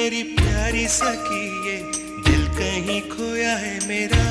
मेरी प्यारी सखी, ये दिल कहीं खोया है मेरा।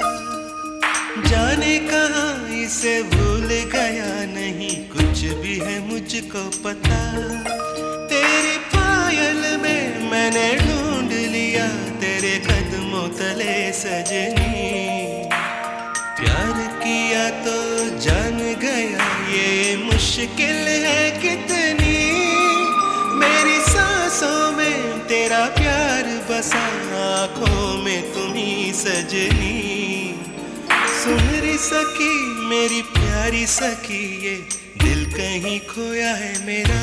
जाने कहाँ इसे भूल गया, नहीं कुछ भी है मुझको पता। तेरी पायल में मैंने ढूंढ लिया तेरे कदमों तले सजनी। प्यार किया तो जान गया ये मुश्किल है कितनी। मेरी सांसों में तेरा प्यार बसा, आँखों में तुम्ही सजनी। सुनरी सखी मेरी प्यारी सखी, ये दिल कहीं खोया है मेरा।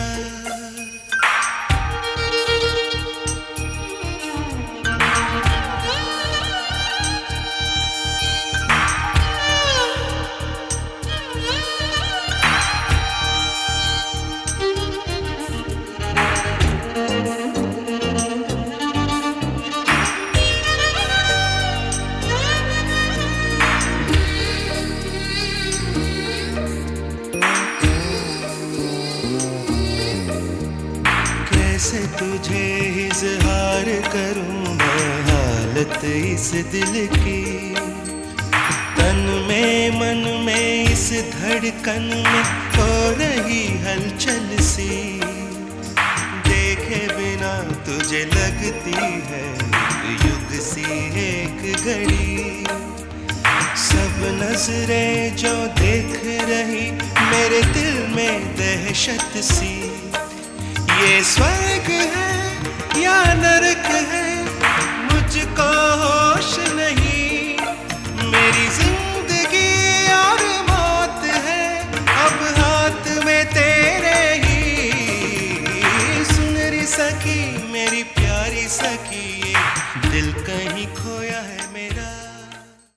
कैसे तुझे इज़हार करूं मैं हालत इस दिल की। तन में मन में इस धड़कन में हो रही हलचल सी। देखे बिना तुझे लगती है युग सी एक घड़ी। सब नजरें जो देख रही मेरे दिल में दहशत सी। ये स्वर्ग है या नरक है